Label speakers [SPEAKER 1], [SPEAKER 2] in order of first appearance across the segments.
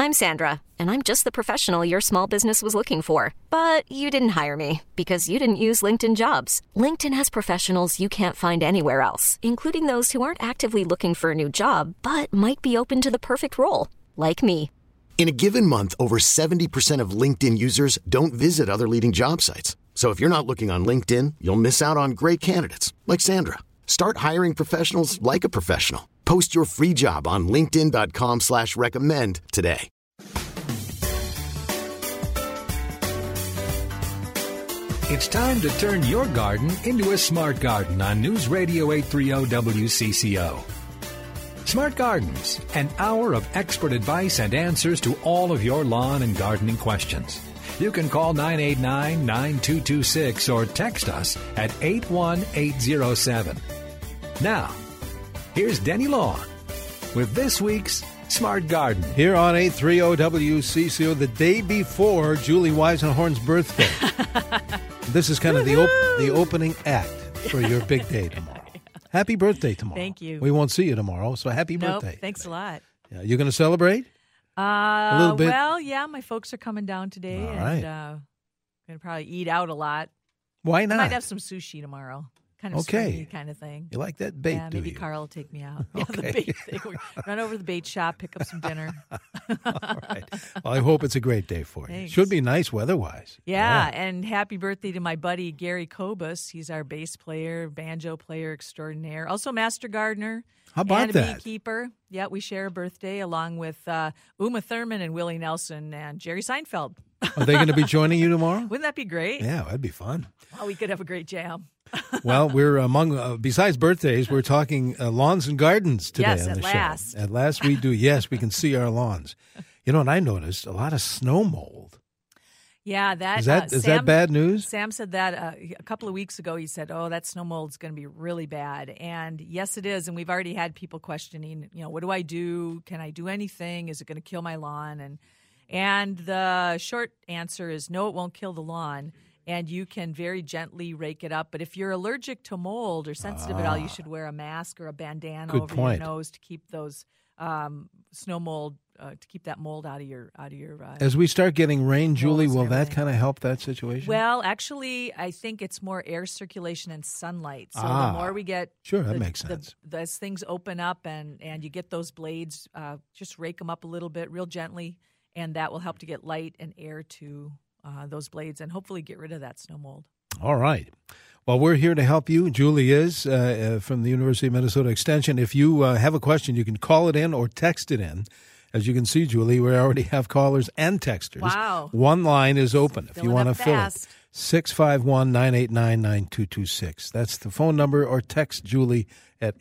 [SPEAKER 1] I'm Sandra, and I'm just the professional your small business was looking for. But you didn't hire me because you didn't use LinkedIn Jobs. LinkedIn has professionals you can't find anywhere else, including those who aren't actively looking for a new job, but might be open to the perfect role, like me.
[SPEAKER 2] In a given month, over 70% of LinkedIn users don't visit other leading job sites. So if you're not looking on LinkedIn, you'll miss out on great candidates like Sandra. Start hiring professionals like a professional. Post your free job on linkedin.com/recommend today.
[SPEAKER 3] It's time to turn your garden into a smart garden on News Radio 830 WCCO. Smart Gardens, an hour of expert advice and answers to all of your lawn and gardening questions. You can call 989-9226 or text us at 81807. Now, here's Denny Long with this week's Smart Garden.
[SPEAKER 4] Here on 830 WCCO, the day before Julie Weisenhorn's birthday. This is kind of the opening act for your big day tomorrow. Happy birthday tomorrow.
[SPEAKER 5] Thank you.
[SPEAKER 4] We won't see you tomorrow, so happy birthday.
[SPEAKER 5] Thanks a lot.
[SPEAKER 4] Yeah, you're going to celebrate? A little bit?
[SPEAKER 5] Well, yeah, my folks are coming down today.
[SPEAKER 4] All right.
[SPEAKER 5] And going to probably eat out a lot.
[SPEAKER 4] Why not?
[SPEAKER 5] I might have some sushi tomorrow. Kind of stringy kind of thing.
[SPEAKER 4] You like that bait, do
[SPEAKER 5] maybe
[SPEAKER 4] you?
[SPEAKER 5] Carl will take me out. Yeah,
[SPEAKER 4] Okay.
[SPEAKER 5] the bait thing. Run over to the bait shop, pick up some dinner.
[SPEAKER 4] All right. Well, I hope it's a great day for you.
[SPEAKER 5] Thanks.
[SPEAKER 4] Should be nice weather-wise.
[SPEAKER 5] Yeah, and happy birthday to my buddy Gary Kobus. He's our bass player, banjo player extraordinaire, also master gardener.
[SPEAKER 4] How about
[SPEAKER 5] and a
[SPEAKER 4] that?
[SPEAKER 5] beekeeper. Yeah, we share a birthday along with Uma Thurman and Willie Nelson and Jerry Seinfeld.
[SPEAKER 4] Are they going to be joining you tomorrow?
[SPEAKER 5] Wouldn't that be great?
[SPEAKER 4] Yeah, that'd be fun.
[SPEAKER 5] Well, we could have a great jam.
[SPEAKER 4] Well, we're among, besides birthdays, we're talking lawns and gardens today
[SPEAKER 5] Yes,
[SPEAKER 4] on the
[SPEAKER 5] at last.
[SPEAKER 4] show. At last we do. Yes, we can see our lawns. You know what I noticed? A lot of snow mold.
[SPEAKER 5] Yeah,
[SPEAKER 4] Is that bad news?
[SPEAKER 5] Sam said that a couple of weeks ago. He said, "Oh, that snow mold's going to be really bad." And yes, it is. And we've already had people questioning, what do I do? Can I do anything? Is it going to kill my lawn? And the short answer is no, it won't kill the lawn. And you can very gently rake it up. But if you're allergic to mold or sensitive at all, you should wear a mask or a bandana
[SPEAKER 4] Good
[SPEAKER 5] over
[SPEAKER 4] point.
[SPEAKER 5] your nose to keep those snow mold, to keep that mold out of your.
[SPEAKER 4] As we start getting rain, Julie,
[SPEAKER 5] Molds
[SPEAKER 4] will
[SPEAKER 5] and
[SPEAKER 4] that
[SPEAKER 5] everything.
[SPEAKER 4] kind of help that situation?
[SPEAKER 5] Well, actually, I think it's more air circulation and sunlight. So
[SPEAKER 4] Ah,
[SPEAKER 5] the more we get,
[SPEAKER 4] sure, that makes sense.
[SPEAKER 5] As things open up and you get those blades, just rake them up a little bit, real gently, and that will help to get light and air to those blades and hopefully get rid of that snow mold.
[SPEAKER 4] All right. Well, we're here to help you. Julie is from the University of Minnesota Extension. If you have a question, you can call it in or text it in. As you can see, Julie, we already have callers and texters.
[SPEAKER 5] Wow.
[SPEAKER 4] One line is open if you
[SPEAKER 5] Filling
[SPEAKER 4] want to
[SPEAKER 5] up
[SPEAKER 4] fill it.
[SPEAKER 5] fast.
[SPEAKER 4] 651-989-9226. That's the phone number, or text Julie at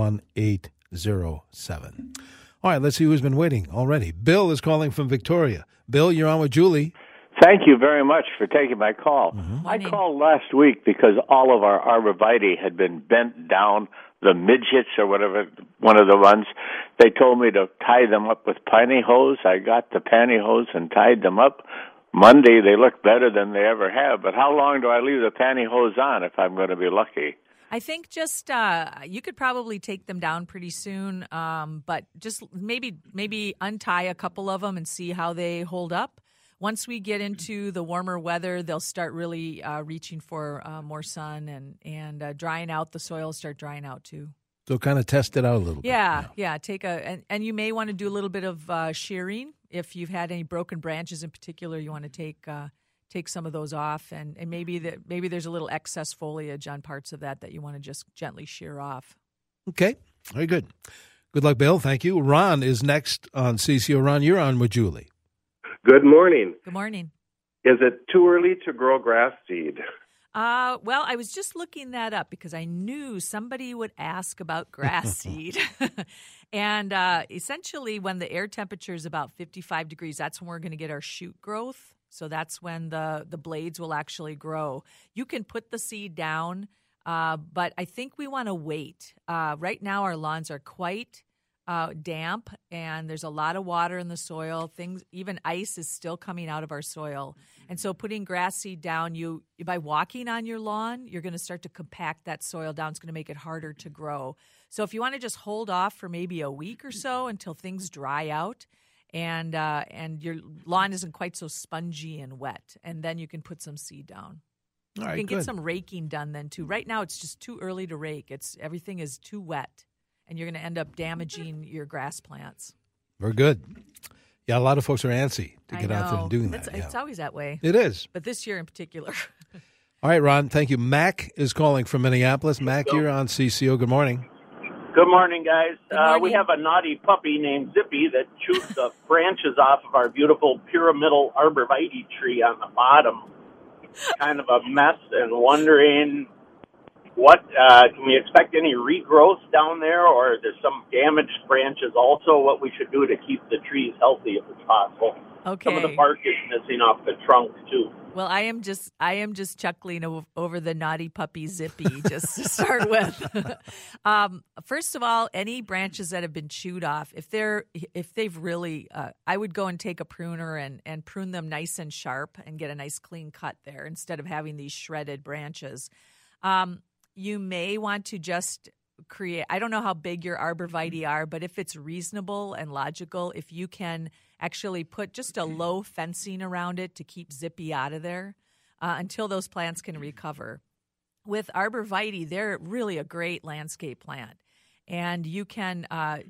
[SPEAKER 4] 81807. All right, let's see who's been waiting already. Bill is calling from Victoria. Bill, you're on with Julie.
[SPEAKER 6] Thank you very much for taking my call. I called last week because all of our arborvitae had been bent down, the midgets or whatever, one of the ones. They told me to tie them up with pantyhose. I got the pantyhose and tied them up. Monday, they look better than they ever have. But how long do I leave the pantyhose on if I'm going to be lucky?
[SPEAKER 5] I think just you could probably take them down pretty soon, but just maybe untie a couple of them and see how they hold up. Once we get into the warmer weather, they'll start really reaching for more sun and drying out. The soil will start drying out too.
[SPEAKER 4] So kind of test it out a little bit.
[SPEAKER 5] Yeah. Take and you may want to do a little bit of shearing if you've had any broken branches in particular. You want to take some of those off, and maybe there's a little excess foliage on parts of that you want to just gently shear off.
[SPEAKER 4] Okay, very good. Good luck, Bill. Thank you. Ron is next on CCO. Ron, you're on with Julie.
[SPEAKER 7] Good morning.
[SPEAKER 5] Good morning.
[SPEAKER 7] Is it too early to grow grass seed?
[SPEAKER 5] Well, I was just looking that up because I knew somebody would ask about grass seed. And essentially, when the air temperature is about 55 degrees, that's when we're going to get our shoot growth. So that's when the blades will actually grow. You can put the seed down, but I think we want to wait. Right now, our lawns are quite damp, and there's a lot of water in the soil. Even ice is still coming out of our soil. And so putting grass seed down, by walking on your lawn, you're going to start to compact that soil down. It's going to make it harder to grow. So if you want to just hold off for maybe a week or so until things dry out, and your lawn isn't quite so spongy and wet, and then you can put some seed down.
[SPEAKER 4] All
[SPEAKER 5] You
[SPEAKER 4] right,
[SPEAKER 5] can
[SPEAKER 4] good.
[SPEAKER 5] get some raking done then too. Right now, it's just too early to rake. Everything is too wet, and you're going to end up damaging your grass plants.
[SPEAKER 4] We're good. Yeah, a lot of folks are antsy to get out there and do that.
[SPEAKER 5] It's always that way.
[SPEAKER 4] It is.
[SPEAKER 5] But this year in particular.
[SPEAKER 4] All right, Ron, thank you. Mac is calling from Minneapolis. Mac, you're on CCO. Good morning.
[SPEAKER 8] Good morning, guys.
[SPEAKER 5] Good morning.
[SPEAKER 8] We have a naughty puppy named Zippy that chews the branches off of our beautiful pyramidal arborvitae tree on the bottom. Kind of a mess, and wondering what can we expect any regrowth down there, or there's some damaged branches also, what we should do to keep the trees healthy if it's possible.
[SPEAKER 5] Okay.
[SPEAKER 8] Some of the bark is missing off the trunk, too.
[SPEAKER 5] Well, I am just chuckling over the naughty puppy Zippy just to start with. First of all, any branches that have been chewed off, if they've really, I would go and take a pruner and prune them nice and sharp and get a nice clean cut there instead of having these shredded branches. You may want to just create, I don't know how big your arborvitae are, but if it's reasonable and logical, if you can actually put just a low fencing around it to keep Zippy out of there until those plants can recover. With arborvitae, they're really a great landscape plant. And you can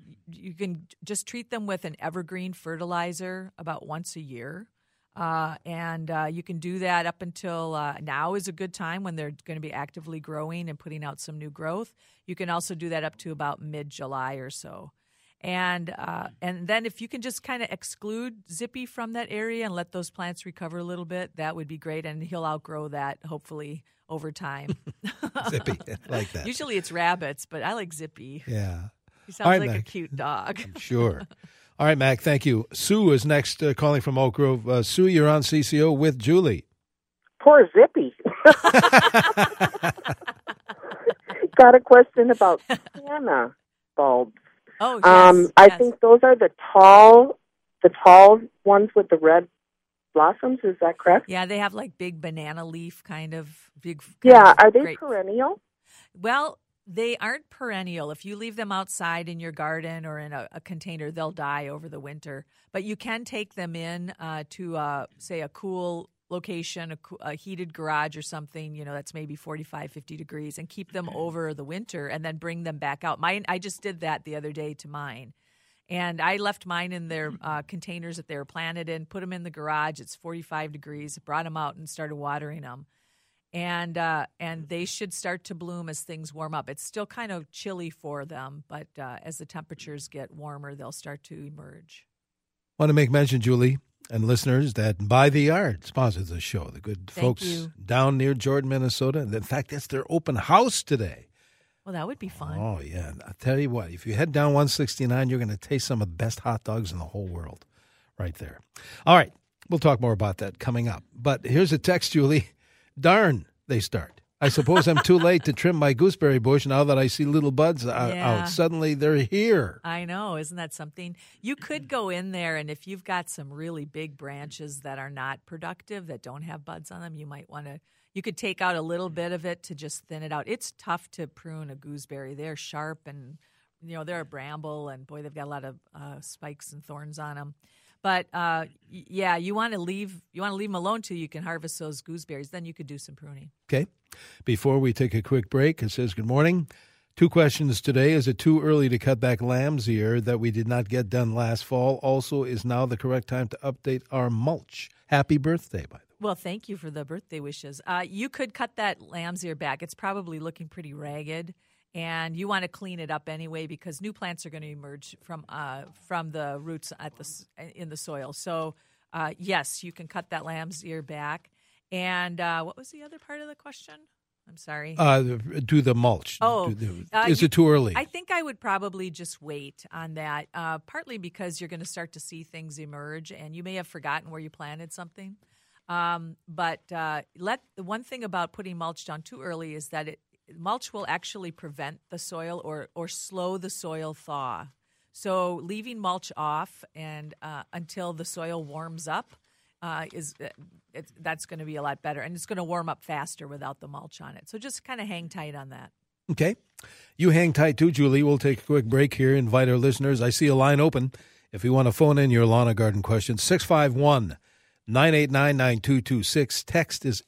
[SPEAKER 5] just treat them with an evergreen fertilizer about once a year. And you can do that up until now is a good time when they're going to be actively growing and putting out some new growth. You can also do that up to about mid-July or so. And then if you can just kind of exclude Zippy from that area and let those plants recover a little bit, that would be great. And he'll outgrow that, hopefully, over time.
[SPEAKER 4] Zippy, I like that.
[SPEAKER 5] Usually it's rabbits, but I like Zippy.
[SPEAKER 4] Yeah.
[SPEAKER 5] He sounds
[SPEAKER 4] All right,
[SPEAKER 5] like
[SPEAKER 4] Mac.
[SPEAKER 5] a cute dog.
[SPEAKER 4] I'm sure. All right, Mac, thank you. Sue is next, calling from Oak Grove. Sue, you're on CCO with Julie.
[SPEAKER 9] Poor Zippy. Got a question about Sienna bulbs.
[SPEAKER 5] Oh, yes.
[SPEAKER 9] I think those are the tall ones with the red blossoms. Is that correct?
[SPEAKER 5] Yeah, they have like big banana leaf kind of big.
[SPEAKER 9] Yeah, are they perennial?
[SPEAKER 5] Well, they aren't perennial. If you leave them outside in your garden or in a container, they'll die over the winter. But you can take them in to, say, a cool location, a heated garage or something, that's maybe 45, 50 degrees, and keep them over the winter and then bring them back out. I just did that the other day to mine. And I left mine in their containers that they were planted in, put them in the garage. It's 45 degrees, brought them out and started watering them. And they should start to bloom as things warm up. It's still kind of chilly for them, but as the temperatures get warmer, they'll start to emerge.
[SPEAKER 4] I want to make mention, Julie, and listeners, that By the Yard sponsors the show. The good
[SPEAKER 5] Thank
[SPEAKER 4] folks
[SPEAKER 5] you.
[SPEAKER 4] down near Jordan, Minnesota. And in fact, that's their open house today.
[SPEAKER 5] Well, that would be fun.
[SPEAKER 4] Oh, yeah. I'll tell you what, if you head down 169, you're going to taste some of the best hot dogs in the whole world right there. All right. We'll talk more about that coming up. But here's a text, Julie. Darn, they start. I suppose I'm too late to trim my gooseberry bush now that I see little buds out. Suddenly they're here.
[SPEAKER 5] I know. Isn't that something? You could go in there, and if you've got some really big branches that are not productive, that don't have buds on them, you might want to, you could take out a little bit of it to just thin it out. It's tough to prune a gooseberry. They're sharp and, they're a bramble, and boy, they've got a lot of spikes and thorns on them. But you want to leave them alone till you can harvest those gooseberries. Then you could do some pruning.
[SPEAKER 4] Okay. Before we take a quick break, it says, good morning. 2 questions today. Is it too early to cut back lamb's ear that we did not get done last fall? Also, is now the correct time to update our mulch? Happy birthday, by the way.
[SPEAKER 5] Well, thank you for the birthday wishes. You could cut that lamb's ear back. It's probably looking pretty ragged. And you want to clean it up anyway because new plants are going to emerge from the roots in the soil. So, yes, you can cut that lamb's ear back. And what was the other part of the question? I'm sorry.
[SPEAKER 4] Do the mulch.
[SPEAKER 5] Oh.
[SPEAKER 4] Is it too early?
[SPEAKER 5] I think I would probably just wait on that, partly because you're going to start to see things emerge, and you may have forgotten where you planted something. But the one thing about putting mulch down too early is that mulch will actually prevent the soil or slow the soil thaw. So leaving mulch off and until the soil warms up that's going to be a lot better, and it's going to warm up faster without the mulch on it. So just kind of hang tight on that.
[SPEAKER 4] Okay. You hang tight too, Julie. We'll take a quick break here. Invite our listeners. I see a line open, If you want to phone in your lawn or garden questions, 651-989-9226. Text is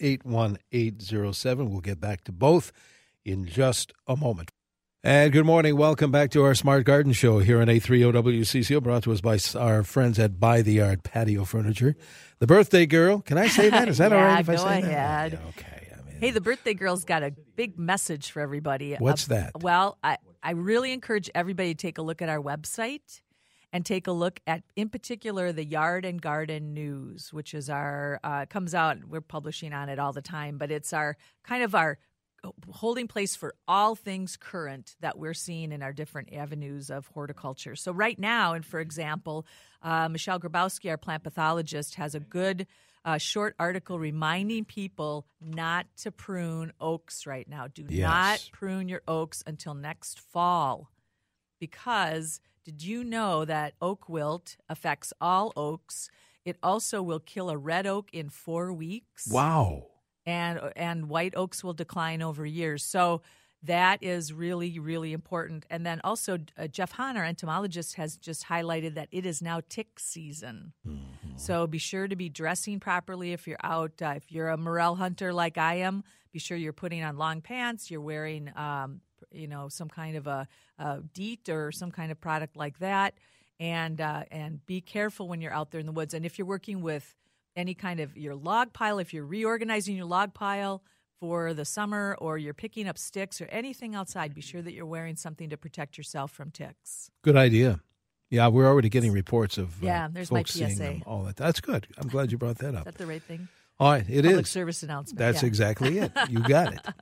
[SPEAKER 4] 81807. We'll get back to both in just a moment. And good morning. Welcome back to our Smart Garden Show here on 830 WCCO, brought to us by our friends at By the Yard Patio Furniture. The birthday girl, can I say that? Is that all right if I say that?
[SPEAKER 5] Go ahead.
[SPEAKER 4] Yeah, okay.
[SPEAKER 5] Hey, the birthday girl's got a big message for everybody.
[SPEAKER 4] What's that?
[SPEAKER 5] Well, I really encourage everybody to take a look at our website and take a look at, in particular, the Yard and Garden News, which is our comes out. We're publishing on it all the time, but it's our kind of our holding place for all things current that we're seeing in our different avenues of horticulture. So right now, and for example, Michelle Grabowski, our plant pathologist, has a good short article reminding people not to prune oaks right now. Do not prune your oaks until next fall, because did you know that oak wilt affects all oaks? It also will kill a red oak in 4 weeks.
[SPEAKER 4] Wow.
[SPEAKER 5] And white oaks will decline over years. So that is really, really important. And then also Jeff Hahn, our entomologist, has just highlighted that it is now tick season. Mm-hmm. So be sure to be dressing properly if you're out. If you're a morel hunter like I am, be sure you're putting on long pants. You're wearing, some kind of a DEET or some kind of product like that. And be careful when you're out there in the woods. And if you're working with any kind of your log pile, if you're reorganizing your log pile for the summer, or you're picking up sticks or anything outside, be sure that you're wearing something to protect yourself from ticks.
[SPEAKER 4] Good idea. Yeah, we're already getting reports of
[SPEAKER 5] there's
[SPEAKER 4] folks
[SPEAKER 5] my PSA.
[SPEAKER 4] seeing them all that. That's good. I'm glad you brought that up.
[SPEAKER 5] Is that the right thing?
[SPEAKER 4] All right, it
[SPEAKER 5] Public
[SPEAKER 4] is.
[SPEAKER 5] service announcement.
[SPEAKER 4] That's exactly it. You got it.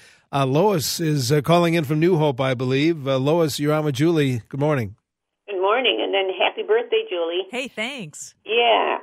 [SPEAKER 4] Lois is calling in from New Hope, I believe. Lois, you're on with Julie. Good morning.
[SPEAKER 10] Good morning, and then happy birthday, Julie.
[SPEAKER 5] Hey, thanks.
[SPEAKER 10] Yeah,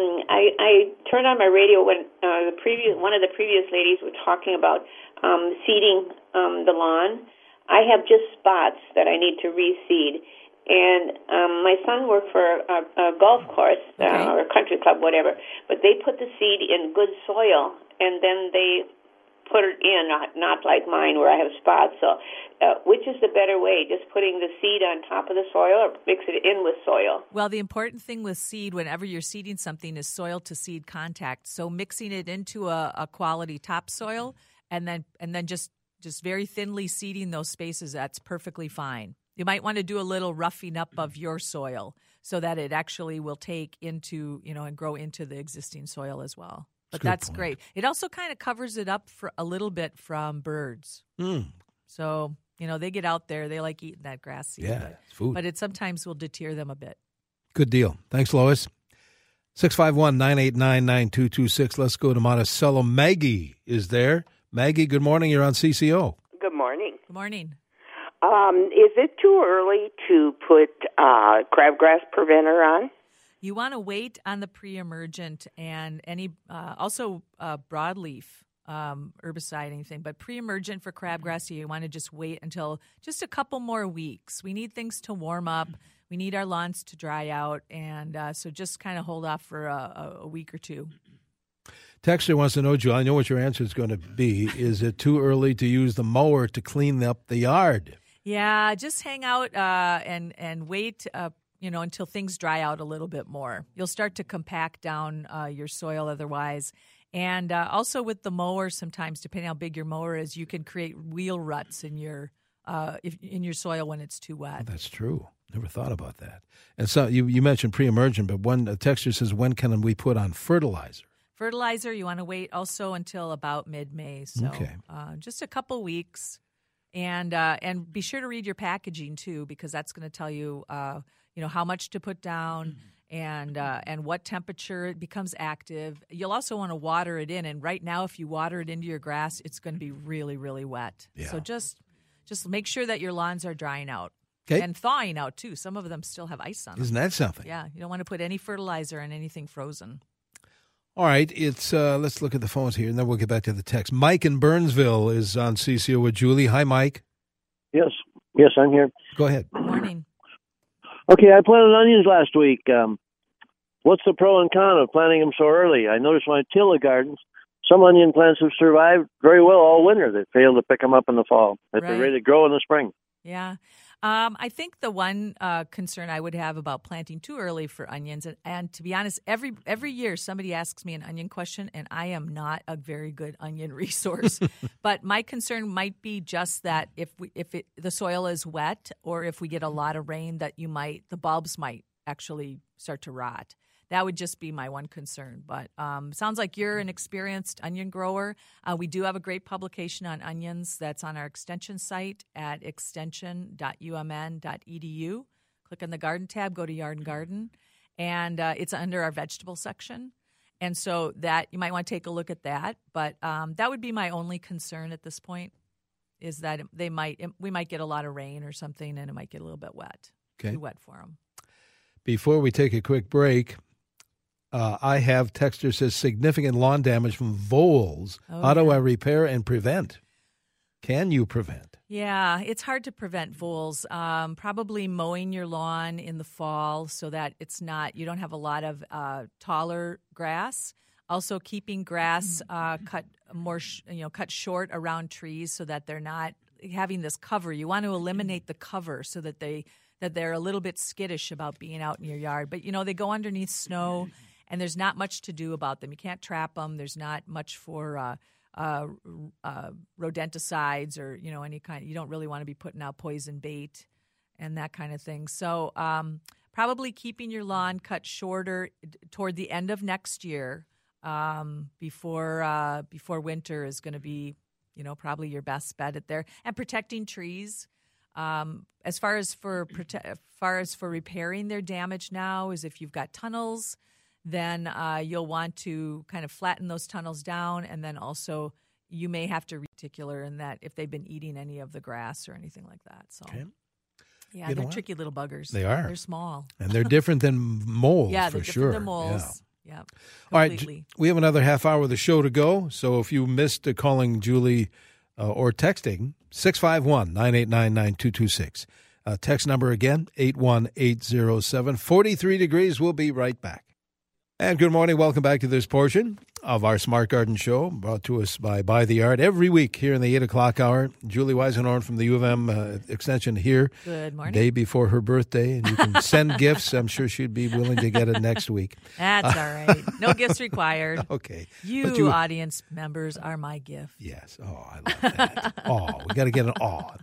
[SPEAKER 10] I turned on my radio when one of the previous ladies were talking about seeding the lawn. I have just spots that I need to reseed, and my son worked for a golf course or a country club, whatever. But they put the seed in good soil, and then they put it in, not like mine where I have spots. So which is the better way, just putting the seed on top of the soil or mix it in with soil?
[SPEAKER 5] Well, the important thing with seed, whenever you're seeding something, is soil to seed contact. So mixing it into a quality topsoil and then just very thinly seeding those spaces, that's perfectly fine. You might want to do a little roughing up of your soil so that it actually will take into, and grow into the existing soil as well. But that's great. It also kind of covers it up for a little bit from birds. So, they get out there. They like eating that grass seed.
[SPEAKER 4] Yeah, it's food.
[SPEAKER 5] But it sometimes will deter them a bit.
[SPEAKER 4] Good deal. Thanks, Lois. 651-989-9226. Let's go to Monticello. Maggie is there. Maggie, good morning. You're on CCO.
[SPEAKER 11] Good morning.
[SPEAKER 5] Good morning.
[SPEAKER 11] Is it too early to put crabgrass preventer on?
[SPEAKER 5] You want to wait on the pre-emergent and any also broadleaf herbicide, anything. But pre-emergent for crabgrass, you want to just wait until just a couple more weeks. We need things to warm up. We need our lawns to dry out. And so just kind of hold off for a week or two.
[SPEAKER 4] Texter wants to know, Joe, I know what your answer is going to be. Is it too early to use the mower to clean up the yard?
[SPEAKER 5] Yeah, just hang out and wait until things dry out a little bit more. You'll start to compact down your soil otherwise. And also with the mower, sometimes, depending how big your mower is, you can create wheel ruts in your soil when it's too wet.
[SPEAKER 4] Oh, that's true. Never thought about that. And so you mentioned pre-emergent, but one texter says, when can we put on fertilizer?
[SPEAKER 5] Fertilizer, you want to wait also until about mid-May. So just a couple weeks. And be sure to read your packaging, too, because that's going to tell you how much to put down and what temperature it becomes active. You'll also want to water it in. And right now, if you water it into your grass, it's going to be really, really wet. Yeah. So just make sure that your lawns are drying out. Okay. And thawing out, too. Some of them still have ice on them.
[SPEAKER 4] Isn't that something?
[SPEAKER 5] Yeah. You don't want to put any fertilizer on anything frozen.
[SPEAKER 4] All right. It's let's look at the phones here, and then we'll get back to the text. Mike in Burnsville is on CCO with Julie. Hi, Mike.
[SPEAKER 12] Yes, I'm here.
[SPEAKER 4] Go ahead.
[SPEAKER 5] Good morning.
[SPEAKER 12] Okay, I planted onions last week. What's the pro and con of planting them so early? I noticed when I till the gardens, some onion plants have survived very well all winter. They fail to pick them up in the fall. They're ready to grow in the spring.
[SPEAKER 5] Yeah. I think the one concern I would have about planting too early for onions, and to be honest, every year somebody asks me an onion question, and I am not a very good onion resource. But my concern might be just that if the soil is wet, or if we get a lot of rain, that the bulbs might actually start to rot. That would just be my one concern. But sounds like you're an experienced onion grower. We do have a great publication on onions that's on our extension site at extension.umn.edu. Click on the garden tab, go to Yard and Garden, and it's under our vegetable section. And so that you might want to take a look at that. But that would be my only concern at this point, is that we might get a lot of rain or something, and it might get a little bit wet.
[SPEAKER 4] Okay.
[SPEAKER 5] Too wet for them.
[SPEAKER 4] Before we take a quick break, I have texter says significant lawn damage from voles. How do I repair and prevent? Can you prevent?
[SPEAKER 5] Yeah, it's hard to prevent voles. Probably mowing your lawn in the fall so that you don't have a lot of taller grass. Also, keeping grass cut short around trees so that they're not having this cover. You want to eliminate the cover so that they're a little bit skittish about being out in your yard. But they go underneath snow. And there's not much to do about them. You can't trap them. There's not much for rodenticides or any kind. You don't really want to be putting out poison bait and that kind of thing. So probably keeping your lawn cut shorter toward the end of next year, before winter is going to be probably your best bet at there. And protecting trees. As far as for repairing their damage now is if you've got tunnels. Then you'll want to kind of flatten those tunnels down, and then also you may have to particular in that if they've been eating any of the grass or anything like that. So, yeah, they're tricky little buggers.
[SPEAKER 4] They are.
[SPEAKER 5] They're small.
[SPEAKER 4] And they're different than moles,
[SPEAKER 5] yeah,
[SPEAKER 4] for
[SPEAKER 5] they're
[SPEAKER 4] sure.
[SPEAKER 5] different than moles. Yeah.
[SPEAKER 4] All right, we have another half hour of the show to go, so if you missed calling Julie or texting, 651-989-9226. Text number again, 81807. 43 degrees. We'll be right back. And good morning. Welcome back to this portion of our Smart Garden Show, brought to us by the Yard every week here in the 8 o'clock hour. Julie Weisenhorn from the U of M Extension here.
[SPEAKER 5] Good morning.
[SPEAKER 4] Day before her birthday, and you can send gifts. I'm sure she'd be willing to get it next week.
[SPEAKER 5] That's all right. No gifts required.
[SPEAKER 4] Okay.
[SPEAKER 5] You audience members are my gift.
[SPEAKER 4] Yes. Oh, I love that. We got to get an awe in there.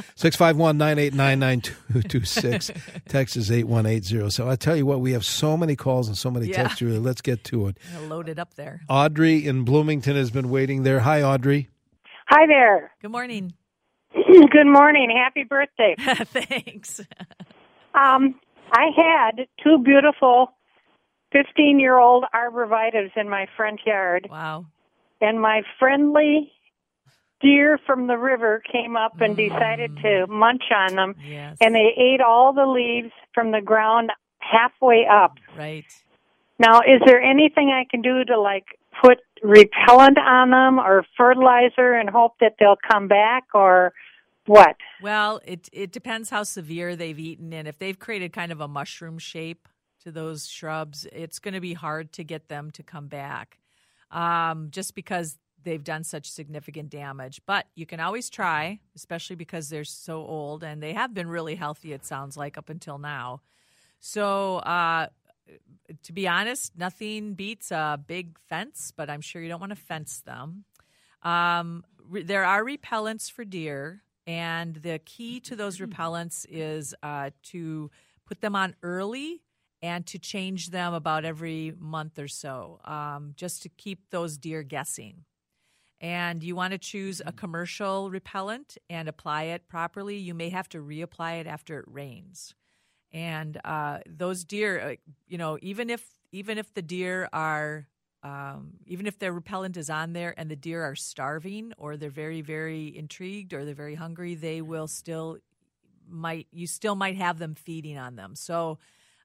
[SPEAKER 4] 651-989-9226. Text is 8180. So I tell you what, we have so many calls and so many texts. Let's get to it.
[SPEAKER 5] Loaded up there.
[SPEAKER 4] Audrey in Bloomington has been waiting there. Hi, Audrey.
[SPEAKER 13] Hi there.
[SPEAKER 5] Good morning.
[SPEAKER 13] Good morning. Happy birthday.
[SPEAKER 5] Thanks.
[SPEAKER 13] I had two beautiful 15-year-old arborvitaes in my front yard.
[SPEAKER 5] Wow.
[SPEAKER 13] And my friendly deer from the river came up and decided to munch on them.
[SPEAKER 5] Yes.
[SPEAKER 13] And they ate all the leaves from the ground halfway up.
[SPEAKER 5] Right.
[SPEAKER 13] Now, is there anything I can do to, put repellent on them or fertilizer and hope that they'll come back, or what?
[SPEAKER 5] Well, it depends how severe they've eaten. And if they've created kind of a mushroom shape to those shrubs, it's going to be hard to get them to come back, just because they've done such significant damage. But you can always try, especially because they're so old, and they have been really healthy, it sounds like, up until now. So to be honest, nothing beats a big fence, but I'm sure you don't want to fence them. There are repellents for deer, and the key to those repellents is to put them on early and to change them about every month or so, just to keep those deer guessing. And you want to choose a commercial repellent and apply it properly. You may have to reapply it after it rains. And those deer, even if the deer are, even if their repellent is on there and the deer are starving, or they're very, very intrigued, or they're very hungry, you still might have them feeding on them. So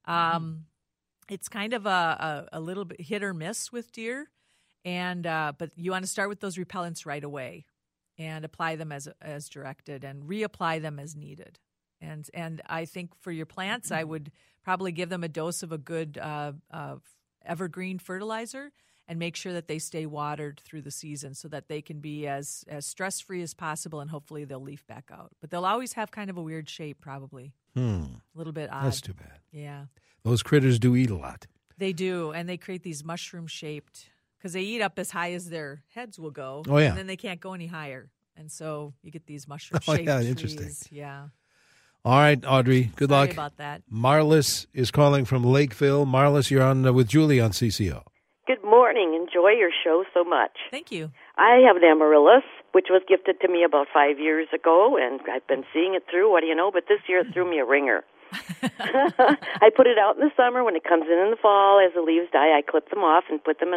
[SPEAKER 5] it's kind of a little bit hit or miss with deer. And but you want to start with those repellents right away and apply them as directed and reapply them as needed. And I think for your plants, I would probably give them a dose of a good evergreen fertilizer and make sure that they stay watered through the season so that they can be as stress-free as possible, and hopefully they'll leaf back out. But they'll always have kind of a weird shape, probably. A little bit odd.
[SPEAKER 4] That's too bad.
[SPEAKER 5] Yeah.
[SPEAKER 4] Those critters do eat a lot.
[SPEAKER 5] They do, and they create these mushroom-shaped, because they eat up as high as their heads will go.
[SPEAKER 4] Oh, yeah.
[SPEAKER 5] And then they can't go any higher. And so you get these mushroom-shaped
[SPEAKER 4] yeah,
[SPEAKER 5] trees.
[SPEAKER 4] interesting.
[SPEAKER 5] Yeah.
[SPEAKER 4] All right, Audrey, good luck.
[SPEAKER 5] Sorry about that.
[SPEAKER 4] Marlis is calling from Lakeville. Marlis, you're on with Julie on CCO.
[SPEAKER 14] Good morning. Enjoy your show so much.
[SPEAKER 5] Thank you.
[SPEAKER 14] I have an amaryllis, which was gifted to me about 5 years ago, and I've been seeing it through. What do you know? But this year it threw me a ringer. I put it out in the summer. When it comes in the fall, as the leaves die, I clip them off and put the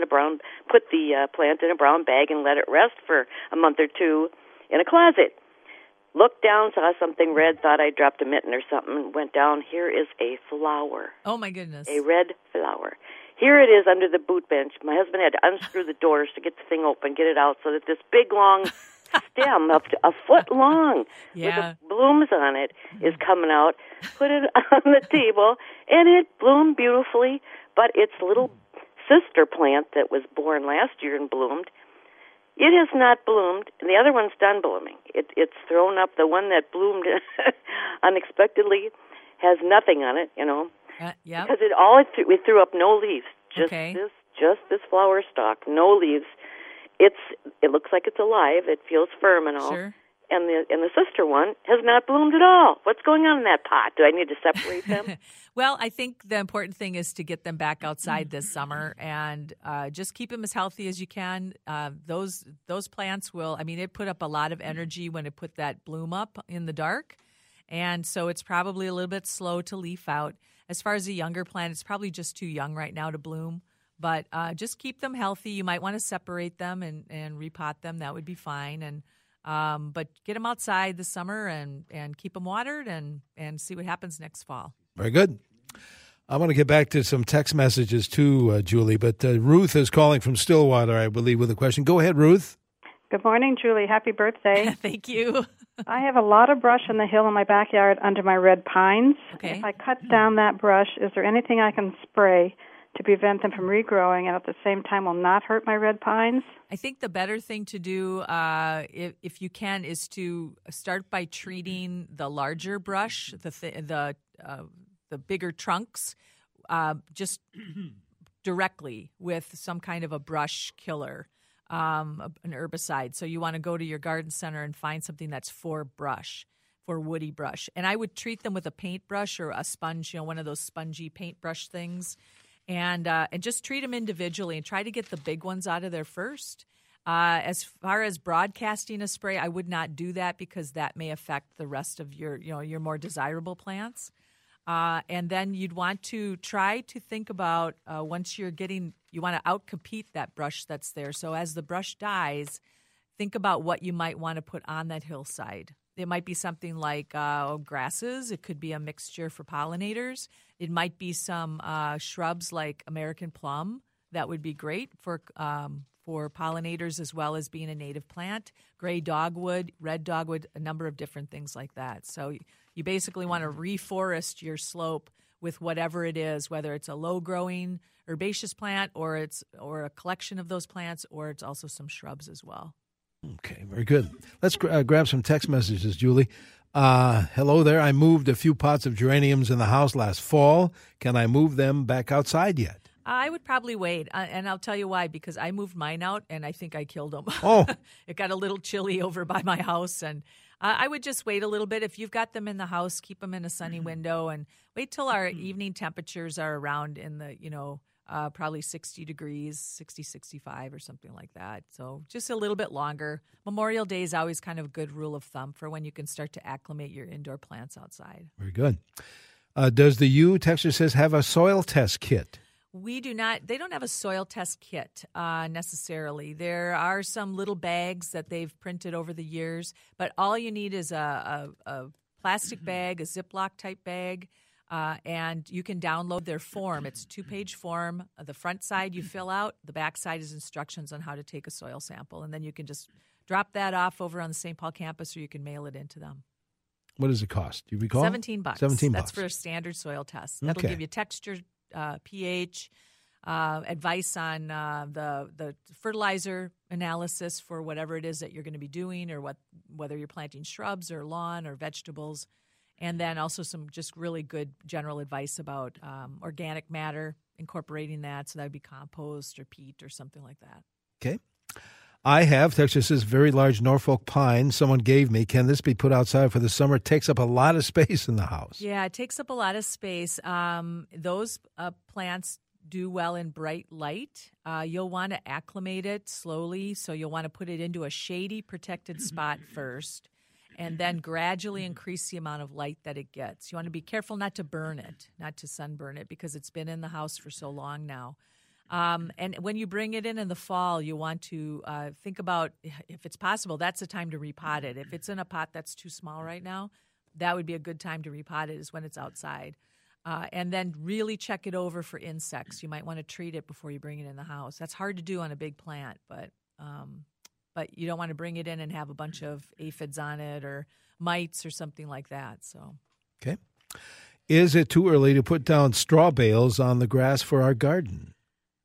[SPEAKER 14] plant in a brown bag and let it rest for a month or two in a closet. Looked down, saw something red, thought I dropped a mitten or something, and went down. Here is a flower.
[SPEAKER 5] Oh, my goodness.
[SPEAKER 14] A red flower. Here it is under the boot bench. My husband had to unscrew the doors to get the thing open, get it out, so that this big, long stem, up to a foot long, with blooms on it, is coming out. Put it on the table, and it bloomed beautifully, but its little sister plant that was born last year and bloomed, it has not bloomed, and the other one's done blooming. It's thrown up. The one that bloomed unexpectedly has nothing on it, you know.
[SPEAKER 5] Yeah.
[SPEAKER 14] Because we threw up no leaves. Just this flower stalk, no leaves. It looks like it's alive. It feels firm and all.
[SPEAKER 5] Sure.
[SPEAKER 14] And the sister one has not bloomed at all. What's going on in that pot? Do I need to separate them?
[SPEAKER 5] Well, I think the important thing is to get them back outside this summer and just keep them as healthy as you can. Those plants will, it put up a lot of energy when it put that bloom up in the dark. And so it's probably a little bit slow to leaf out. As far as a younger plant, it's probably just too young right now to bloom. But just keep them healthy. You might want to separate them and repot them. That would be fine. And but get them outside this summer and keep them watered and see what happens next fall.
[SPEAKER 4] Very good. I want to get back to some text messages too, Julie, but Ruth is calling from Stillwater, I believe, with a question. Go ahead, Ruth.
[SPEAKER 15] Good morning, Julie. Happy birthday.
[SPEAKER 5] Thank you.
[SPEAKER 15] I have a lot of brush on the hill in my backyard under my red pines.
[SPEAKER 5] Okay.
[SPEAKER 15] If I cut down that brush, is there anything I can spray to prevent them from regrowing and at the same time will not hurt my red pines?
[SPEAKER 5] I think the better thing to do, if you can, is to start by treating the larger brush, the bigger trunks, just directly with some kind of a brush killer, an herbicide. So you want to go to your garden center and find something that's for woody brush. And I would treat them with a paintbrush or a sponge, one of those spongy paintbrush things. And just treat them individually and try to get the big ones out of there first. As far as broadcasting a spray, I would not do that because that may affect the rest of your more desirable plants. And then you'd want to try to think about you want to outcompete that brush that's there. So as the brush dies, think about what you might want to put on that hillside. It might be something like grasses. It could be a mixture for pollinators. It might be some shrubs like American plum. That would be great for pollinators as well as being a native plant. Gray dogwood, red dogwood, a number of different things like that. So you basically want to reforest your slope with whatever it is, whether it's a low-growing herbaceous plant or a collection of those plants, or it's also some shrubs as well.
[SPEAKER 4] Okay, very good. Let's grab some text messages, Julie. Hello there. I moved a few pots of geraniums in the house last fall. Can I move them back outside yet?
[SPEAKER 5] I would probably wait, and I'll tell you why, because I moved mine out, and I think I killed them.
[SPEAKER 4] Oh.
[SPEAKER 5] It got a little chilly over by my house, and I would just wait a little bit. If you've got them in the house, keep them in a sunny window, and wait till our evening temperatures are around in the, probably 60 degrees, 60, 65 or something like that. So just a little bit longer. Memorial Day is always kind of a good rule of thumb for when you can start to acclimate your indoor plants outside.
[SPEAKER 4] Very good. Does the texter says have a soil test kit?
[SPEAKER 5] We do not. They don't have a soil test kit necessarily. There are some little bags that they've printed over the years, but all you need is a plastic bag, a Ziploc type bag, and you can download their form. It's a 2-page form. The front side you fill out. The back side is instructions on how to take a soil sample, and then you can just drop that off over on the St. Paul campus, or you can mail it in to them.
[SPEAKER 4] What does it cost? Do you recall?
[SPEAKER 5] $17.
[SPEAKER 4] $17.
[SPEAKER 5] That's for a standard soil test. That'll give you texture, pH, advice on the fertilizer analysis for whatever it is that you're going to be doing, or whether you're planting shrubs or lawn or vegetables. And then also some just really good general advice about organic matter, incorporating that. So that would be compost or peat or something like that.
[SPEAKER 4] Okay. I have, Texas says, very large Norfolk pine someone gave me. Can this be put outside for the summer? It takes up a lot of space in the house.
[SPEAKER 5] Yeah, it takes up a lot of space. Those plants do well in bright light. You'll want to acclimate it slowly, so you'll want to put it into a shady, protected spot first, and then gradually increase the amount of light that it gets. You want to be careful not to burn it, not to sunburn it, because it's been in the house for so long now. And when you bring it in the fall, you want to think about, if it's possible, that's the time to repot it. If it's in a pot that's too small right now, that would be a good time to repot it, is when it's outside. And then really check it over for insects. You might want to treat it before you bring it in the house. That's hard to do on a big plant, but you don't want to bring it in and have a bunch of aphids on it or mites or something like that. So,
[SPEAKER 4] okay. Is it too early to put down straw bales on the grass for our garden?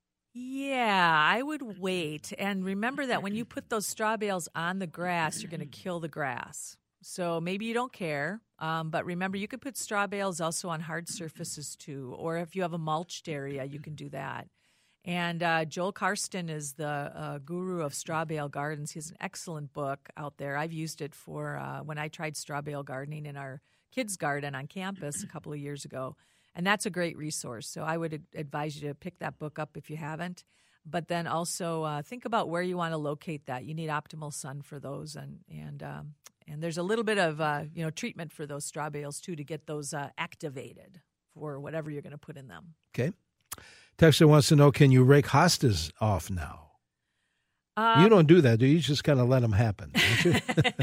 [SPEAKER 5] Yeah, I would wait. And remember that when you put those straw bales on the grass, you're going to kill the grass. So maybe you don't care, but remember, you could put straw bales also on hard surfaces too, or if you have a mulched area, you can do that. And Joel Karsten is the guru of straw bale gardens. He has an excellent book out there. I've used it for when I tried straw bale gardening in our kids' garden on campus a couple of years ago. And that's a great resource. So I would advise you to pick that book up if you haven't. But then also think about where you want to locate that. You need optimal sun for those, and there's a little bit of treatment for those straw bales too to get those activated for whatever you're going to put in them.
[SPEAKER 4] Okay. Texter wants to know: can you rake hostas off now? You don't do that, do you? You just kind of let them happen, don't you?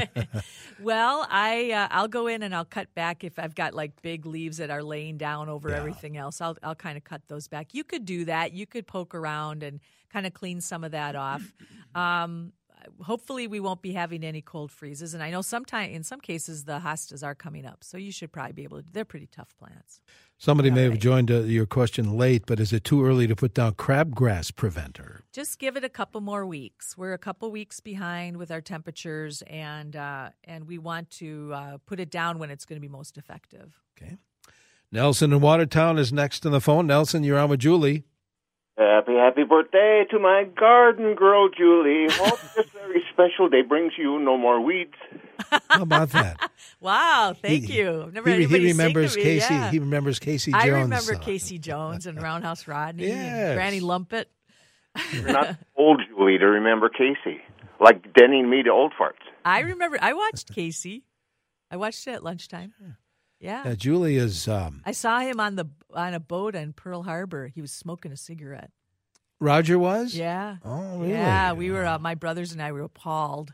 [SPEAKER 5] Well, I'll go in and I'll cut back if I've got like big leaves that are laying down over everything else. I'll kind of cut those back. You could do that. You could poke around and kind of clean some of that off. Hopefully we won't be having any cold freezes. And I know in some cases the hostas are coming up, so you should probably be able to. They're pretty tough plants.
[SPEAKER 4] Somebody may have joined your question late, but is it too early to put down crabgrass preventer?
[SPEAKER 5] Just give it a couple more weeks. We're a couple weeks behind with our temperatures, and we want to put it down when it's going to be most effective.
[SPEAKER 4] Okay. Nelson in Watertown is next on the phone. Nelson, you're on with Julie.
[SPEAKER 16] Happy birthday to my garden girl, Julie. Hope this very special day brings you no more weeds.
[SPEAKER 4] How about that?
[SPEAKER 5] Wow, thank you. I've never had
[SPEAKER 4] he
[SPEAKER 5] anybody
[SPEAKER 4] remembers
[SPEAKER 5] sing to me.
[SPEAKER 4] Casey.
[SPEAKER 5] Yeah.
[SPEAKER 4] He remembers Casey Jones.
[SPEAKER 5] I remember Casey Jones and Roundhouse Rodney and Granny Lumpet.
[SPEAKER 16] You're not old, Julie, to remember Casey. Like Denny and me to old farts.
[SPEAKER 5] I remember. I watched Casey. I watched it at lunchtime. Yeah.
[SPEAKER 4] Julie is...
[SPEAKER 5] I saw him on a boat in Pearl Harbor. He was smoking a cigarette.
[SPEAKER 4] Roger was?
[SPEAKER 5] Yeah.
[SPEAKER 4] Oh, really?
[SPEAKER 5] Yeah, we were, my brothers and I were appalled.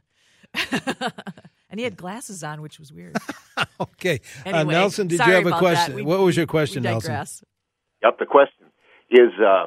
[SPEAKER 5] And he had glasses on, which was weird.
[SPEAKER 4] Okay.
[SPEAKER 5] Anyway,
[SPEAKER 4] Nelson, did you have a question? What was your question, Nelson?
[SPEAKER 16] Yep, the question is,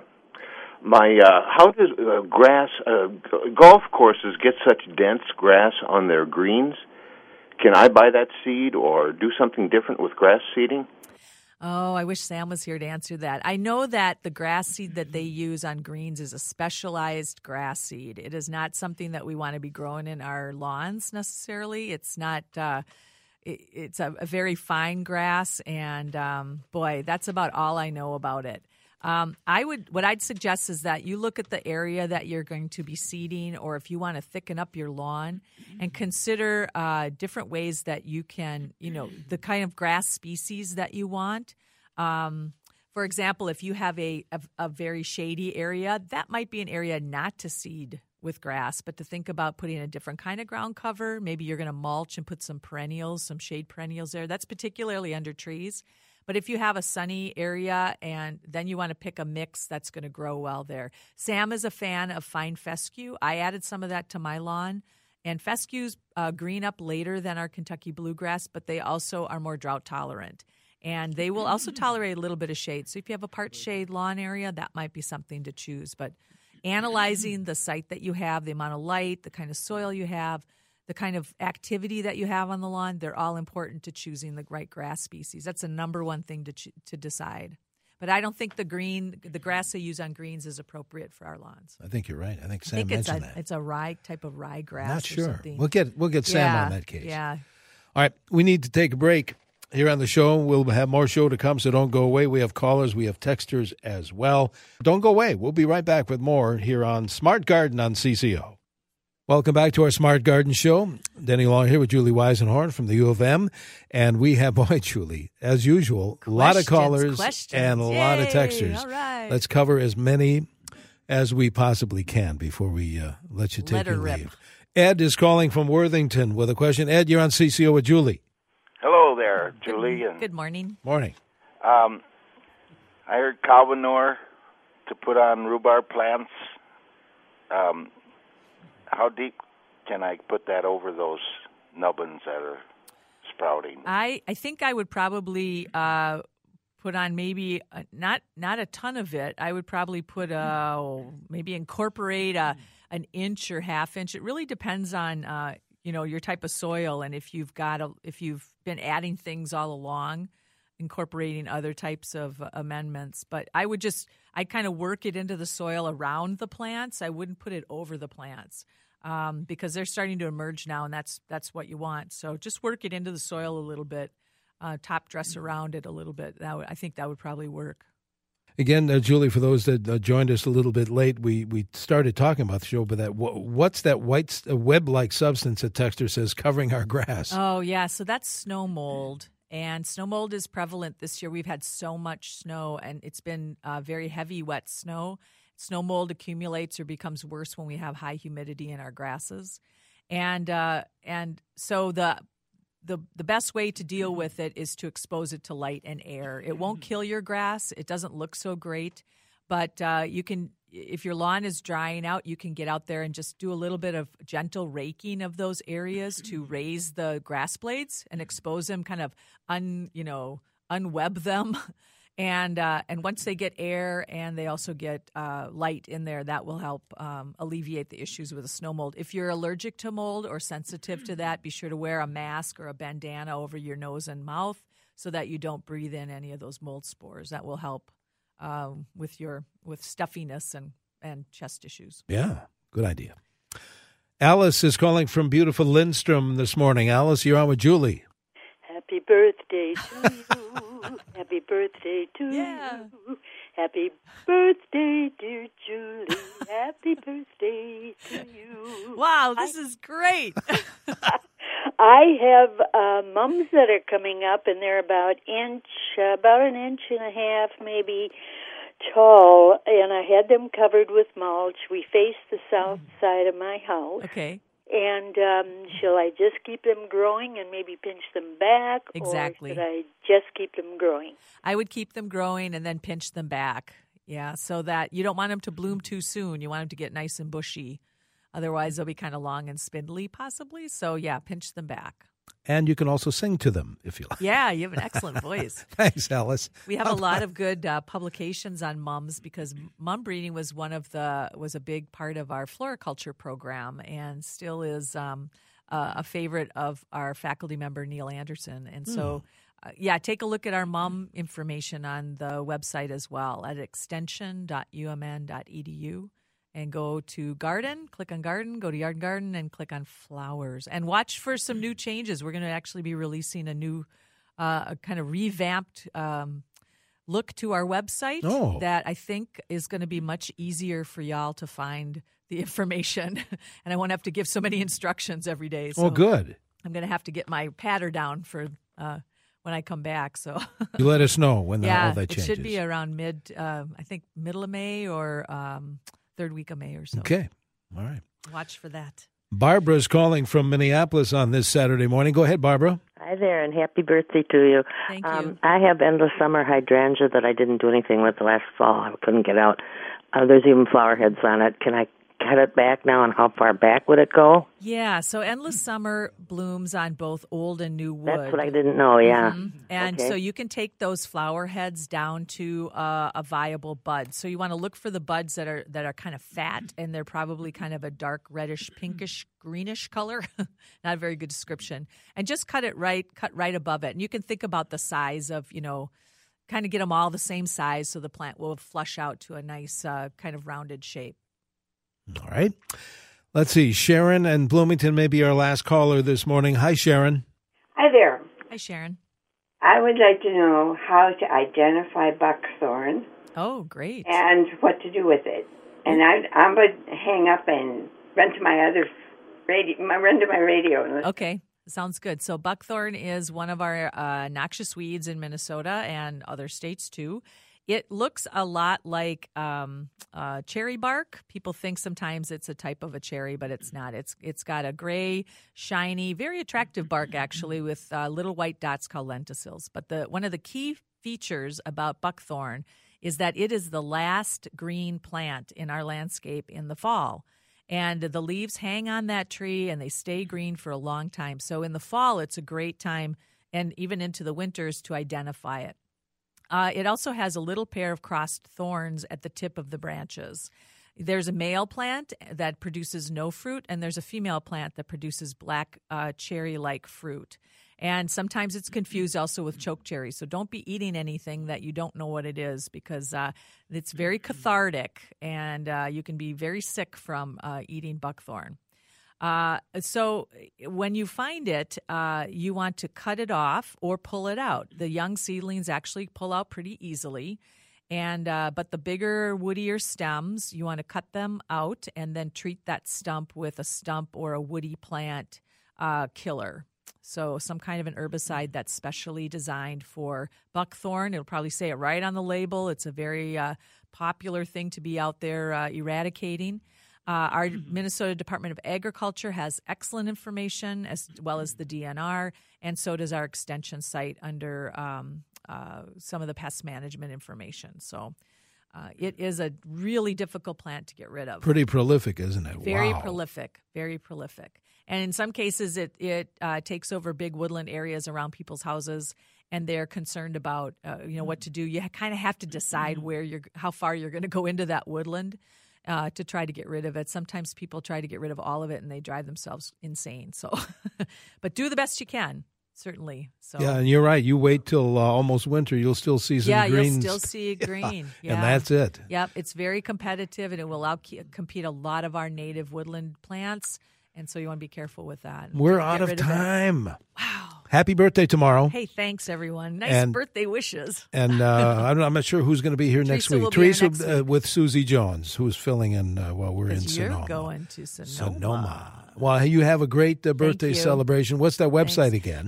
[SPEAKER 16] how does golf courses get such dense grass on their greens? Can I buy that seed or do something different with grass seeding?
[SPEAKER 5] Oh, I wish Sam was here to answer that. I know that the grass seed that they use on greens is a specialized grass seed. It is not something that we want to be growing in our lawns necessarily. It's not. It's a very fine grass, and boy, that's about all I know about it. What I'd suggest is that you look at the area that you're going to be seeding, or if you want to thicken up your lawn, and consider different ways that you can, the kind of grass species that you want. For example, if you have a very shady area, that might be an area not to seed with grass, but to think about putting a different kind of ground cover. Maybe you're going to mulch and put some perennials, some shade perennials there. That's particularly under trees. But if you have a sunny area and then you want to pick a mix that's going to grow well there. Sam is a fan of fine fescue. I added some of that to my lawn. And fescues green up later than our Kentucky bluegrass, but they also are more drought tolerant. And they will also tolerate a little bit of shade. So if you have a part shade lawn area, that might be something to choose. But analyzing the site that you have, the amount of light, the kind of soil you have, the kind of activity that you have on the lawn, they're all important to choosing the right grass species. That's the number one thing to decide. But I don't think the grass they use on greens is appropriate for our lawns.
[SPEAKER 4] I think you're right. I think Sam mentioned that.
[SPEAKER 5] It's a type of ryegrass.
[SPEAKER 4] Not sure.
[SPEAKER 5] Something.
[SPEAKER 4] We'll get Sam on that case.
[SPEAKER 5] Yeah.
[SPEAKER 4] All right, we need to take a break here on the show. We'll have more show to come, so don't go away. We have callers, we have texters as well. Don't go away. We'll be right back with more here on Smart Garden on CCO. Welcome back to our Smart Garden Show. Denny Long here with Julie Weisenhorn from the U of M. And we have, boy, Julie, as usual, a lot of callers and a lot of texters.
[SPEAKER 5] All right.
[SPEAKER 4] Let's cover as many as we possibly can before we let you take your leave. Ed is calling from Worthington with a question. Ed, you're on CCO with Julie.
[SPEAKER 17] Hello there, Julie.
[SPEAKER 5] Good morning.
[SPEAKER 4] Morning.
[SPEAKER 17] I heard cow manure to put on rhubarb plants. How deep can I put that over those nubbins that are sprouting?
[SPEAKER 5] I think I would probably put on maybe not a ton of it. I would probably put maybe incorporate an inch or half inch. It really depends on your type of soil, and if you've been adding things all along, incorporating other types of amendments. But I'd kind of work it into the soil around the plants. I wouldn't put it over the plants because they're starting to emerge now, and that's what you want. So just work it into the soil a little bit, top dress around it a little bit. I think that would probably work.
[SPEAKER 4] Again, Julie, for those that joined us a little bit late, we started talking about the show, but what's that white web-like substance that Texter says covering our grass?
[SPEAKER 5] Oh, yeah. So that's snow mold. And snow mold is prevalent this year. We've had so much snow, and it's been very heavy, wet snow. Snow mold accumulates or becomes worse when we have high humidity in our grasses. And so the best way to deal with it is to expose it to light and air. It won't kill your grass. It doesn't look so great. But you can, if your lawn is drying out, you can get out there and just do a little bit of gentle raking of those areas to raise the grass blades and expose them, kind of unweb them. And once they get air and they also get light in there, that will help alleviate the issues with the snow mold. If you're allergic to mold or sensitive to that, be sure to wear a mask or a bandana over your nose and mouth so that you don't breathe in any of those mold spores. That will help with stuffiness and chest issues.
[SPEAKER 4] Yeah, good idea. Alice is calling from beautiful Lindstrom this morning. Alice, you're on with Julie.
[SPEAKER 18] Happy birthday to you. Happy birthday to you. Happy birthday, dear Julie. Happy birthday to you.
[SPEAKER 5] Wow, this is great.
[SPEAKER 18] I have mums that are coming up, and they're about an inch and a half, maybe tall, and I had them covered with mulch. We face the south side of my house.
[SPEAKER 5] Okay.
[SPEAKER 18] And shall I just keep them growing and maybe pinch them back?
[SPEAKER 5] Exactly.
[SPEAKER 18] Or should I just keep them growing?
[SPEAKER 5] I would keep them growing and then pinch them back. Yeah, so that you don't want them to bloom too soon. You want them to get nice and bushy. Otherwise, they'll be kind of long and spindly possibly. So, yeah, pinch them back.
[SPEAKER 4] And you can also sing to them if you like.
[SPEAKER 5] Yeah, you have an excellent voice.
[SPEAKER 4] Thanks, Alice.
[SPEAKER 5] We have a lot of good publications on mums because mum breeding was a big part of our floriculture program and still is a favorite of our faculty member Neil Anderson. And so, take a look at our mum information on the website as well at extension.umn.edu. And go to garden, click on garden, go to yard and garden, and click on flowers. And watch for some new changes. We're going to actually be releasing a new kind of revamped look to our website that I think is going to be much easier for y'all to find the information. And I won't have to give so many instructions every day. So
[SPEAKER 4] good.
[SPEAKER 5] I'm going to have to get my patter down for when I come back. So
[SPEAKER 4] you let us know when all that changes.
[SPEAKER 5] It should be around middle of May or third week of May or so.
[SPEAKER 4] Okay. All right.
[SPEAKER 5] Watch for that.
[SPEAKER 4] Barbara's calling from Minneapolis on this Saturday morning. Go ahead, Barbara.
[SPEAKER 19] Hi there, and happy birthday to you.
[SPEAKER 5] Thank you.
[SPEAKER 19] I have endless summer hydrangea that I didn't do anything with the last fall. I couldn't get out. There's even flower heads on it. Can I cut it back now, and how far back would it go?
[SPEAKER 5] Yeah, so endless summer blooms on both old and new wood.
[SPEAKER 19] That's what I didn't know, yeah.
[SPEAKER 5] Mm-hmm. And so you can take those flower heads down to a viable bud. So you want to look for the buds that are kind of fat, and they're probably kind of a dark reddish, pinkish, greenish color. Not a very good description. And just cut right above it. And you can think about the size of, kind of get them all the same size so the plant will flush out to a nice kind of rounded shape.
[SPEAKER 4] All right. Let's see. Sharon and Bloomington may be our last caller this morning. Hi, Sharon.
[SPEAKER 20] Hi there.
[SPEAKER 5] Hi, Sharon.
[SPEAKER 20] I would like to know how to identify buckthorn.
[SPEAKER 5] Oh, great.
[SPEAKER 20] And what to do with it. And I'm going to hang up and run to my radio.
[SPEAKER 5] Okay. Sounds good. So buckthorn is one of our noxious weeds in Minnesota and other states too. It looks a lot like cherry bark. People think sometimes it's a type of a cherry, but it's not. It's got a gray, shiny, very attractive bark actually with little white dots called lenticels. But one of the key features about buckthorn is that it is the last green plant in our landscape in the fall. And the leaves hang on that tree and they stay green for a long time. So in the fall, it's a great time, and even into the winters, to identify it. It also has a little pair of crossed thorns at the tip of the branches. There's a male plant that produces no fruit, and there's a female plant that produces black cherry-like fruit. And sometimes it's confused also with chokecherry. So don't be eating anything that you don't know what it is, because it's very cathartic, and you can be very sick from eating buckthorn. So when you find it, you want to cut it off or pull it out. The young seedlings actually pull out pretty easily. But the bigger, woodier stems, you want to cut them out and then treat that stump with a stump or a woody plant killer. So some kind of an herbicide that's specially designed for buckthorn. It'll probably say it right on the label. It's a very popular thing to be out there eradicating. Our Minnesota Department of Agriculture has excellent information, as well as the DNR, and so does our extension site under some of the pest management information. So it is a really difficult plant to get rid of.
[SPEAKER 4] Pretty prolific, isn't it?
[SPEAKER 5] Very prolific, very prolific. And in some cases, it takes over big woodland areas around people's houses, and they're concerned about what to do. You kind of have to decide how far you're going to go into that woodland to try to get rid of it. Sometimes people try to get rid of all of it, and they drive themselves insane. So, but do the best you can. Certainly. So.
[SPEAKER 4] Yeah, and you're right. You wait till almost winter, you'll still see some green.
[SPEAKER 5] You'll still see green. Yeah.
[SPEAKER 4] And that's it.
[SPEAKER 5] Yep, it's very competitive, and it will compete a lot of our native woodland plants, and so you want to be careful with that.
[SPEAKER 4] We're out of time. Wow. Happy birthday tomorrow.
[SPEAKER 5] Hey, thanks, everyone. Nice birthday wishes.
[SPEAKER 4] And I'm not sure who's going to be here next week. Teresa with Susie Jones, who's filling in while we're in Sonoma.
[SPEAKER 5] You're going to Sonoma.
[SPEAKER 4] Well, you have a great birthday celebration. What's that website again?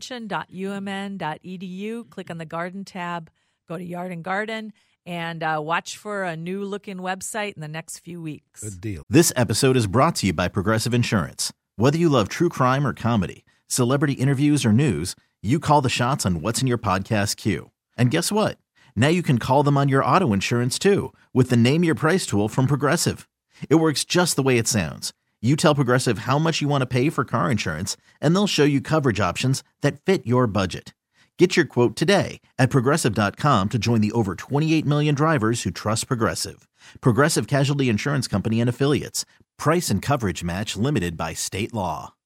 [SPEAKER 5] Extension.umn.edu. Click on the Garden tab. Go to Yard and Garden. And watch for a new-looking website in the next few weeks.
[SPEAKER 4] Good deal.
[SPEAKER 21] This episode is brought to you by Progressive Insurance. Whether you love true crime or comedy, celebrity interviews or news, you call the shots on what's in your podcast queue. And guess what? Now you can call them on your auto insurance, too, with the Name Your Price tool from Progressive. It works just the way it sounds. You tell Progressive how much you want to pay for car insurance, and they'll show you coverage options that fit your budget. Get your quote today at Progressive.com to join the over 28 million drivers who trust Progressive. Progressive Casualty Insurance Company and Affiliates. Price and coverage match limited by state law.